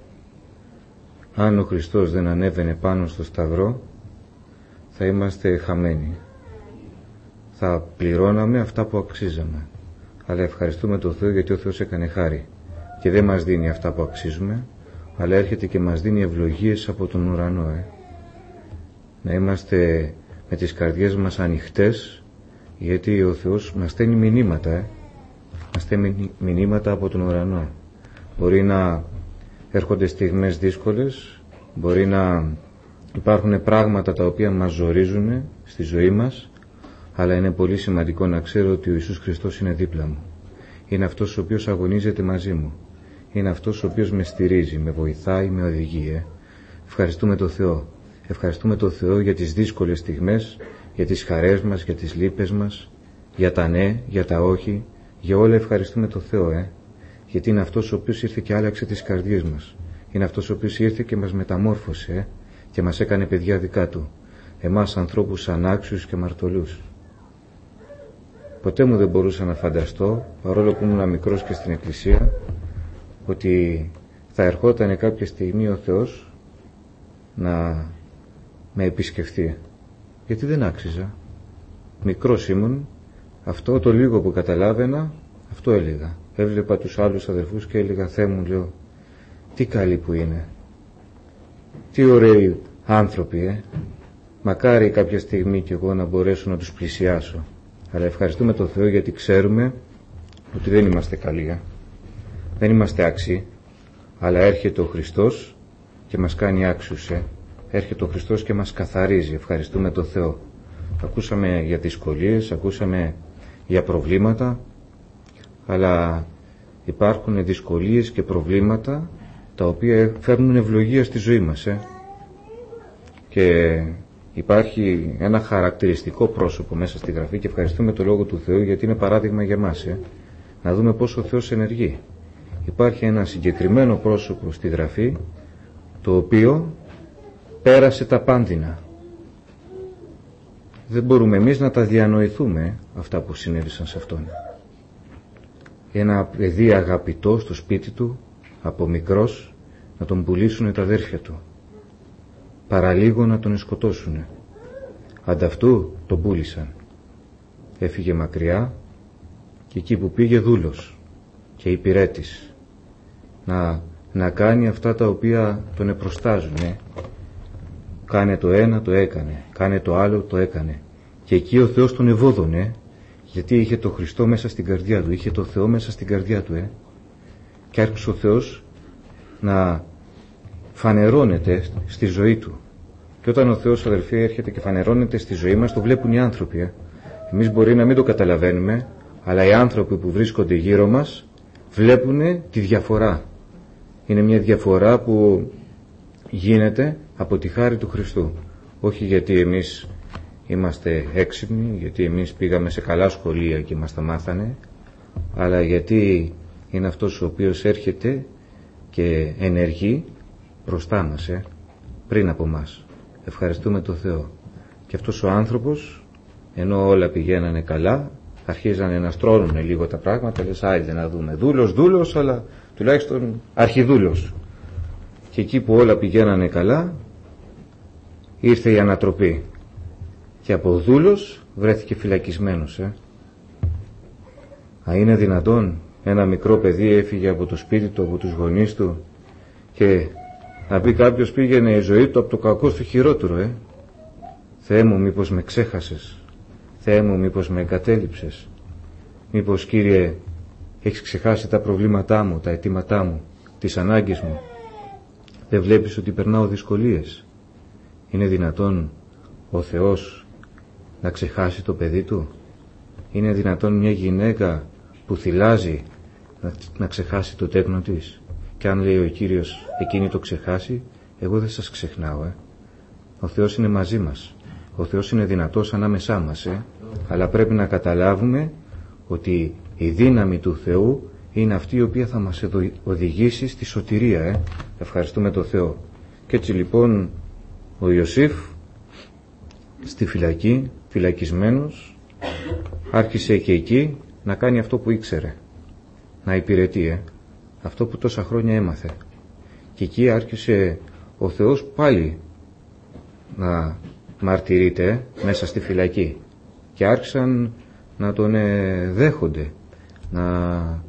Αν ο Χριστός δεν ανέβαινε πάνω στο σταυρό, θα είμαστε χαμένοι. Θα πληρώναμε αυτά που αξίζαμε. Αλλά ευχαριστούμε τον Θεό, γιατί ο Θεός έκανε χάρη και δεν μας δίνει αυτά που αξίζουμε, αλλά έρχεται και μας δίνει ευλογίες από τον ουρανό. Να είμαστε με τις καρδιές μας ανοιχτές, γιατί ο Θεός μας στέλνει μηνύματα, μας στέλνει μηνύματα από τον ουρανό. Μπορεί να έρχονται στιγμές δύσκολες, μπορεί να υπάρχουν πράγματα τα οποία μας ζορίζουν στη ζωή μας, αλλά είναι πολύ σημαντικό να ξέρω ότι ο Ιησούς Χριστός είναι δίπλα μου. Είναι αυτός ο οποίος αγωνίζεται μαζί μου. Είναι αυτός ο οποίος με στηρίζει, με βοηθάει, με οδηγεί. Ευχαριστούμε τον Θεό. Ευχαριστούμε τον Θεό για τις δύσκολες στιγμές, για τις χαρές μας, για τις λύπες μας, για τα ναι, για τα όχι, για όλα ευχαριστούμε τον Θεό, γιατί είναι αυτός ο οποίος ήρθε και άλλαξε τις καρδιές μας. Είναι αυτός ο οποίος ήρθε και μας μεταμόρφωσε και μας έκανε παιδιά δικά του, εμάς ανθρώπους ανάξιους και μαρτωλούς. Ποτέ μου δεν μπορούσα να φανταστώ, παρόλο που ήμουν μικρός και στην εκκλησία, ότι θα ερχόταν κάποια στιγμή ο Θεός να με επισκεφθεί, γιατί δεν άξιζα. Μικρός ήμουν, αυτό το λίγο που καταλάβαινα, αυτό έλεγα. Έβλεπα τους άλλους αδερφούς και έλεγα, Θεέ μου, λέω, τι καλοί που είναι, τι ωραίοι άνθρωποι, μακάρι κάποια στιγμή κι εγώ να μπορέσω να τους πλησιάσω. Αλλά ευχαριστούμε τον Θεό, γιατί ξέρουμε ότι δεν είμαστε καλοί, δεν είμαστε άξιοι, αλλά έρχεται ο Χριστός και μας κάνει άξιους, έρχεται ο Χριστός και μας καθαρίζει. Ευχαριστούμε τον Θεό. Ακούσαμε για δυσκολίες, ακούσαμε για προβλήματα, αλλά υπάρχουν δυσκολίες και προβλήματα τα οποία φέρνουν ευλογία στη ζωή μας, και υπάρχει ένα χαρακτηριστικό πρόσωπο μέσα στη Γραφή και ευχαριστούμε το Λόγο του Θεού, γιατί είναι παράδειγμα για μας, να δούμε πώς ο Θεός ενεργεί. Υπάρχει ένα συγκεκριμένο πρόσωπο στη Γραφή, το οποίο πέρασε τα πάνδυνα. Δεν μπορούμε εμείς να τα διανοηθούμε αυτά που συνέβησαν σε αυτόν. Ένα παιδί αγαπητό στο σπίτι του, από μικρός, να τον πουλήσουν τα αδέρφια του. Παραλίγο να τον σκοτώσουν. Ανταυτού τον πούλησαν. Έφυγε μακριά και εκεί που πήγε δούλος και υπηρέτης. Να κάνει αυτά τα οποία τον επροστάζουν. Κάνε το ένα, το έκανε. Κάνε το άλλο, το έκανε. Και εκεί ο Θεός τον ευώδωνε, γιατί είχε το Χριστό μέσα στην καρδιά του, είχε το Θεό μέσα στην καρδιά του, και άρχισε ο Θεός να φανερώνεται στη ζωή του. Και όταν ο Θεός, αδελφοί, έρχεται και φανερώνεται στη ζωή μας, το βλέπουν οι άνθρωποι. Εμείς μπορεί να μην το καταλαβαίνουμε, αλλά οι άνθρωποι που βρίσκονται γύρω μας βλέπουν τη διαφορά. Είναι μια διαφορά που γίνεται από τη χάρη του Χριστού. Όχι γιατί εμείς είμαστε έξυπνοι, γιατί εμείς πήγαμε σε καλά σχολεία και μας τα μάθανε, αλλά γιατί είναι αυτός ο οποίος έρχεται και ενεργεί μπροστά μας, πριν από μας. Ευχαριστούμε τον Θεό. Και αυτός ο άνθρωπος, ενώ όλα πηγαίνανε καλά, αρχίζανε να στρώνουν λίγο τα πράγματα, λες άιντε να δούμε, δούλος, αλλά τουλάχιστον αρχιδούλος. Και Και εκεί που όλα πηγαίνανε καλά, ήρθε η ανατροπή. Και από δούλος βρέθηκε φυλακισμένος. Είναι δυνατόν ένα μικρό παιδί έφυγε από το σπίτι του, από τους γονείς του, και να πει κάποιος πήγαινε η ζωή του από το κακό στο χειρότερο. Θεέ μου, μήπως με ξέχασες? Θεέ μου, μήπως με εγκατέλειψες? Μήπως, Κύριε, έχεις ξεχάσει τα προβλήματά μου, τα αιτήματά μου, τις ανάγκες μου? Δεν βλέπεις ότι περνάω δυσκολίες? Είναι δυνατόν ο Θεός να ξεχάσει το παιδί του? Είναι δυνατόν μια γυναίκα που θυλάζει να ξεχάσει το τέκνο της? Και αν λέει ο Κύριος εκείνη το ξεχάσει, εγώ δεν σας ξεχνάω. Ο Θεός είναι μαζί μας. Ο Θεός είναι δυνατός ανάμεσά μας. Αλλά πρέπει να καταλάβουμε ότι η δύναμη του Θεού είναι αυτή η οποία θα μας οδηγήσει στη σωτηρία. Ευχαριστούμε τον Θεό. Και έτσι λοιπόν ο Ιωσήφ στη φυλακή, φυλακισμένος, άρχισε και εκεί να κάνει αυτό που ήξερε, να υπηρετεί, αυτό που τόσα χρόνια έμαθε. Και εκεί άρχισε ο Θεός πάλι να μαρτυρείται μέσα στη φυλακή, και άρχισαν να τον δέχονται, να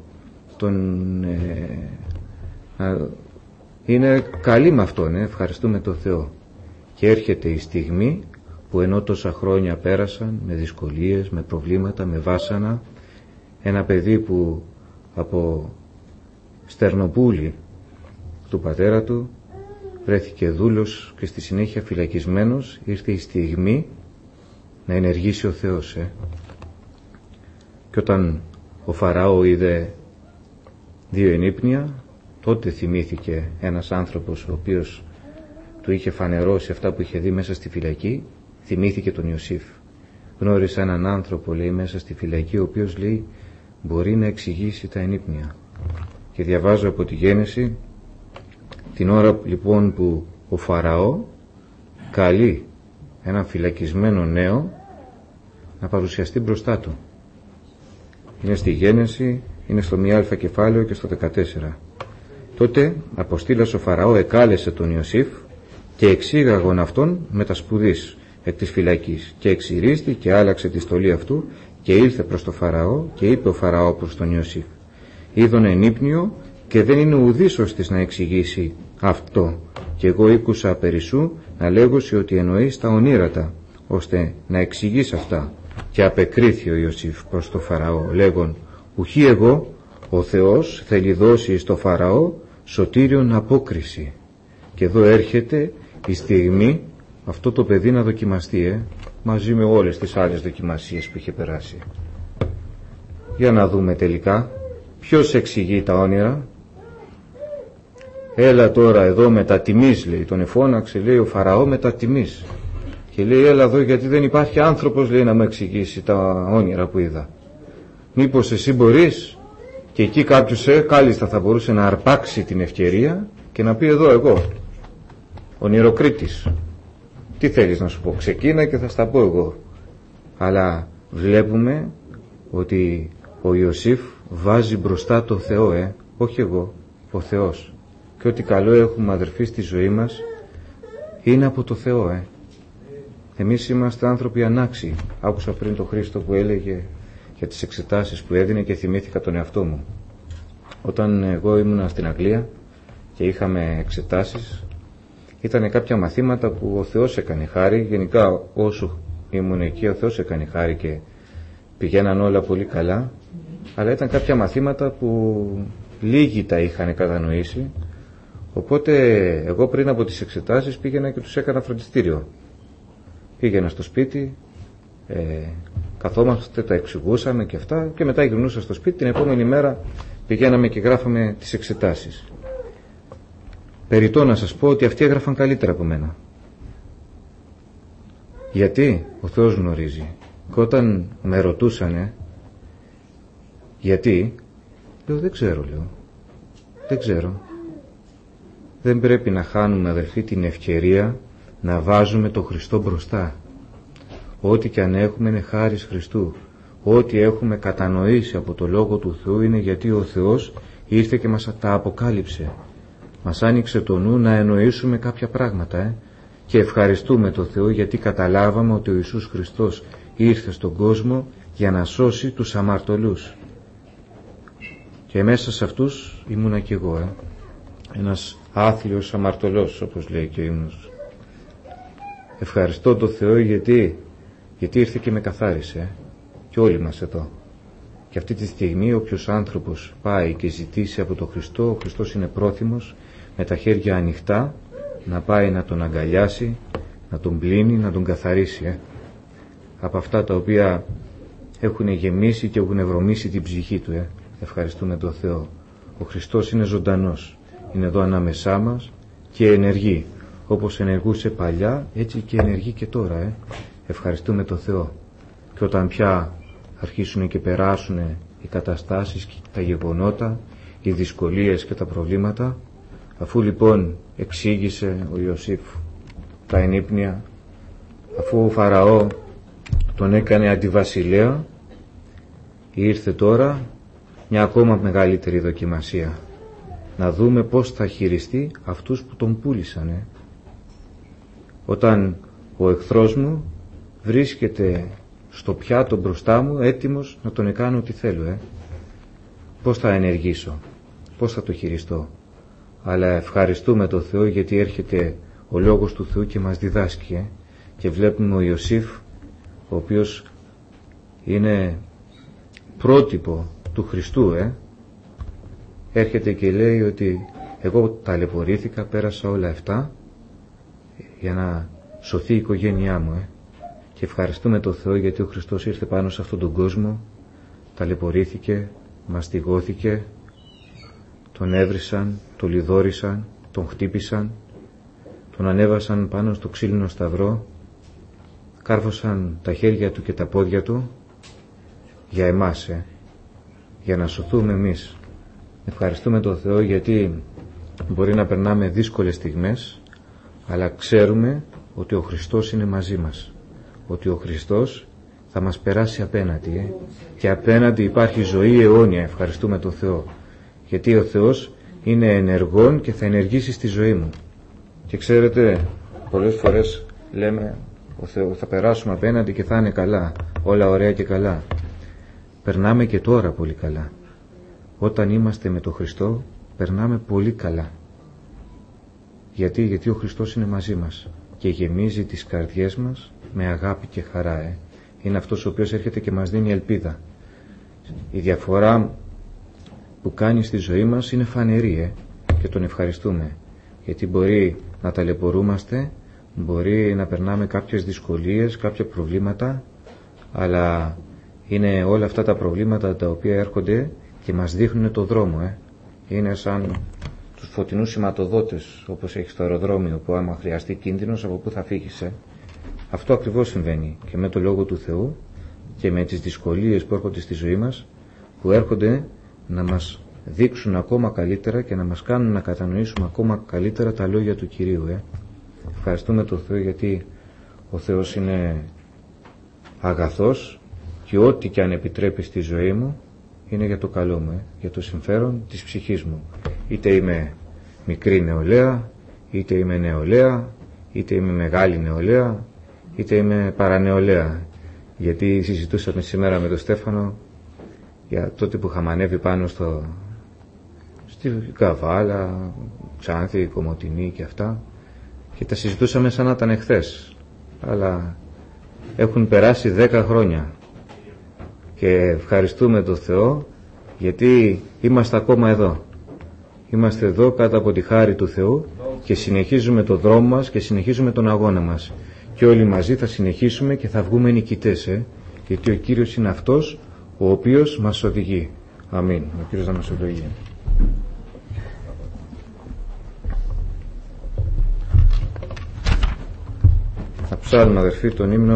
είναι καλοί με αυτόν. Ευχαριστούμε τον Θεό. Και έρχεται η στιγμή που ενώ τόσα χρόνια πέρασαν με δυσκολίες, με προβλήματα, με βάσανα, ένα παιδί που από στερνοπούλη του πατέρα του βρέθηκε δούλος και στη συνέχεια φυλακισμένος, ήρθε η στιγμή να ενεργήσει ο Θεός. Και όταν ο Φαραώ είδε 2 ενύπνια, τότε θυμήθηκε ένας άνθρωπος ο οποίος του είχε φανερώσει αυτά που είχε δει μέσα στη φυλακή, θυμήθηκε τον Ιωσήφ. Γνώρισε έναν άνθρωπο, λέει, μέσα στη φυλακή, ο οποίος, λέει, μπορεί να εξηγήσει τα ενύπνια. Και διαβάζω από τη Γένεση, την ώρα λοιπόν που ο Φαραώ καλεί έναν φυλακισμένο νέο να παρουσιαστεί μπροστά του. Είναι στη Γένεση, είναι στο 1α κεφάλαιο και στο 14. Τότε αποστήλας ο Φαραώ εκάλεσε τον Ιωσήφ και εξήγαγον αυτόν με τα σπουδής εκ της φυλακής, και εξηρίστη και άλλαξε τη στολή αυτού και ήλθε προς το Φαραώ, και είπε ο Φαραώ προς τον Ιωσήφ: είδον ενύπνιο και δεν είναι ουδής ώστις να εξηγήσει αυτό, και εγώ ήκουσα περισσού να λέγωση ότι εννοείς τα ονείρατα, ώστε να εξηγείς αυτά. Και απεκρίθη ο Ιωσήφ προς το Φαραώ λέγον: ουχή εγώ, ο Θεός θέλει δώσει στο Φαραώ σωτήριον απόκριση. Και εδώ έρχεται η στιγμή αυτό το παιδί να δοκιμαστεί, μαζί με όλες τις άλλες δοκιμασίες που είχε περάσει. Για να δούμε τελικά ποιος εξηγεί τα όνειρα. Έλα τώρα εδώ με τα τιμής, λέει, τον εφώναξε, λέει, ο Φαραώ με τα τιμής, και λέει: έλα εδώ, γιατί δεν υπάρχει άνθρωπος, λέει, να μου εξηγήσει τα όνειρα που είδα. Μήπως εσύ μπορείς? Και εκεί κάποιος κάλλιστα θα μπορούσε να αρπάξει την ευκαιρία και να πει: εδώ εγώ, ονειροκρίτης, τι θέλεις να σου πω, ξεκίνα και θα στα πω εγώ. Αλλά βλέπουμε ότι ο Ιωσήφ βάζει μπροστά το Θεό, όχι εγώ, ο Θεός. Και ό,τι καλό έχουμε, αδερφοί, στη ζωή μας είναι από το Θεό. Εμείς είμαστε άνθρωποι ανάξιοι. Άκουσα πριν τον Χρήστο που έλεγε για τις εξετάσεις που έδινε και θυμήθηκα τον εαυτό μου. Όταν εγώ ήμουνα στην Αγγλία και είχαμε εξετάσεις, ήταν κάποια μαθήματα που ο Θεός έκανε χάρη. Γενικά όσο ήμουν εκεί ο Θεός έκανε χάρη και πηγαίναν όλα πολύ καλά. Αλλά ήταν κάποια μαθήματα που λίγοι τα είχαν κατανοήσει. Οπότε εγώ πριν από τις εξετάσεις πήγαινα και τους έκανα φροντιστήριο. Πήγαινα στο σπίτι, καθόμαστε, τα εξηγούσαμε και αυτά, και μετά γυρνούσα στο σπίτι. Την επόμενη μέρα πηγαίναμε και γράφαμε τις εξετάσεις. Περιττό να σας πω ότι αυτοί έγραφαν καλύτερα από μένα. Γιατί? Ο Θεός γνωρίζει. Και όταν με ρωτούσανε γιατί, λέω: δεν ξέρω, λέω. Δεν ξέρω. Δεν πρέπει να χάνουμε, αδελφοί, την ευκαιρία να βάζουμε τον Χριστό μπροστά. Ό,τι και αν έχουμε είναι χάρις Χριστού. Ό,τι έχουμε κατανοήσει από το Λόγο του Θεού είναι γιατί ο Θεός ήρθε και μας τα αποκάλυψε. μας άνοιξε το νου να εννοήσουμε κάποια πράγματα, και ευχαριστούμε τον Θεό γιατί καταλάβαμε ότι ο Ιησούς Χριστός ήρθε στον κόσμο για να σώσει τους αμαρτωλούς, και μέσα σε αυτούς ήμουνα κι εγώ, ένας άθλιος αμαρτωλός, όπως λέει και ο ύμνος. Ευχαριστώ τον Θεό γιατί ήρθε και με καθάρισε, και όλοι μας εδώ. Και αυτή τη στιγμή όποιος άνθρωπος πάει και ζητήσει από τον Χριστό, ο Χριστός είναι πρόθυμος με τα χέρια ανοιχτά να πάει να τον αγκαλιάσει, να τον πλύνει, να τον καθαρίσει από αυτά τα οποία έχουν γεμίσει και έχουν βρωμίσει την ψυχή του. Ευχαριστούμε τον Θεό. Ο Χριστός είναι ζωντανός, είναι εδώ ανάμεσά μας και ενεργεί. Όπως ενεργούσε παλιά, έτσι και ενεργεί και τώρα. Ευχαριστούμε τον Θεό. Και όταν πια αρχίσουν και περάσουν οι καταστάσεις και τα γεγονότα, οι δυσκολίες και τα προβλήματα, αφού λοιπόν εξήγησε ο Ιωσήφ τα ενύπνια, αφού ο Φαραώ τον έκανε αντιβασιλέα, ήρθε τώρα μια ακόμα μεγαλύτερη δοκιμασία, να δούμε πώς θα χειριστεί αυτούς που τον πούλησαν. Όταν ο εχθρός μου βρίσκεται στο πιάτο μπροστά μου, έτοιμος να τον κάνω ό,τι θέλω, πώς θα ενεργήσω, πώς θα το χειριστώ. Αλλά ευχαριστούμε τον Θεό γιατί έρχεται ο Λόγος του Θεού και μας διδάσκει, και βλέπουμε ο Ιωσήφ, ο οποίος είναι πρότυπο του Χριστού, έρχεται και λέει ότι εγώ ταλαιπωρήθηκα, πέρασα όλα αυτά για να σωθεί η οικογένειά μου, και ευχαριστούμε τον Θεό γιατί ο Χριστός ήρθε πάνω σε αυτόν τον κόσμο, ταλαιπωρήθηκε, μαστιγώθηκε, τον έβρισαν, τον λιδόρισαν, τον χτύπησαν, τον ανέβασαν πάνω στο ξύλινο σταυρό, κάρφωσαν τα χέρια του και τα πόδια του για εμάς, για να σωθούμε εμείς. Ευχαριστούμε τον Θεό γιατί μπορεί να περνάμε δύσκολες στιγμές, αλλά ξέρουμε ότι ο Χριστός είναι μαζί μας, ότι ο Χριστός θα μας περάσει απέναντι, και απέναντι υπάρχει ζωή αιώνια. Ευχαριστούμε τον Θεό γιατί ο Θεός είναι ενεργόν και θα ενεργήσει στη ζωή μου. Και ξέρετε, πολλές φορές λέμε ο Θεός θα περάσουμε απέναντι και θα είναι καλά, όλα ωραία και καλά. Περνάμε και τώρα πολύ καλά. Όταν είμαστε με τον Χριστό περνάμε πολύ καλά. Γιατί ο Χριστός είναι μαζί μας και γεμίζει τις καρδιές μας με αγάπη και χαρά. Είναι αυτός ο οποίος έρχεται και μας δίνει ελπίδα. Η διαφορά που κάνει στη ζωή μας είναι φανερή, και τον ευχαριστούμε, γιατί μπορεί να ταλαιπωρούμαστε, μπορεί να περνάμε κάποιες δυσκολίες, κάποια προβλήματα, αλλά είναι όλα αυτά τα προβλήματα τα οποία έρχονται και μας δείχνουν το δρόμο. Είναι σαν τους φωτεινούς σηματοδότες, όπως έχει στο αεροδρόμιο, που άμα χρειαστεί κίνδυνος, από πού θα φύγεις. Αυτό ακριβώς συμβαίνει και με το Λόγο του Θεού και με τις δυσκολίες που έρχονται στη ζωή μας, που έρχονται να μας δείξουν ακόμα καλύτερα και να μας κάνουν να κατανοήσουμε ακόμα καλύτερα τα λόγια του Κυρίου. Ευχαριστούμε τον Θεό γιατί ο Θεός είναι αγαθός, και ό,τι και αν επιτρέπει στη ζωή μου είναι για το καλό μου, για το συμφέρον της ψυχής μου. Είτε είμαι μικρή νεολαία, είτε είμαι νεολαία, είτε είμαι μεγάλη νεολαία, είτε είμαι παρανεολαία. Γιατί συζητούσαμε σήμερα με τον Στέφανο για τότε που είχαμε ανέβει πάνω στη Καβάλα, Ξάνθη, Κομοτηνή και αυτά, και τα συζητούσαμε σαν να ήταν εχθές, αλλά έχουν περάσει 10 χρόνια και ευχαριστούμε τον Θεό γιατί είμαστε ακόμα εδώ. Είμαστε εδώ κάτω από τη χάρη του Θεού και συνεχίζουμε το δρόμο μας και συνεχίζουμε τον αγώνα μας, και όλοι μαζί θα συνεχίσουμε και θα βγούμε νικητές, γιατί ο Κύριος είναι αυτός ο οποίος μας οδηγεί. Αμήν. Ο Κύριος να μας οδηγεί. Θα ψάλουμε, αδερφοί, τον ύμνο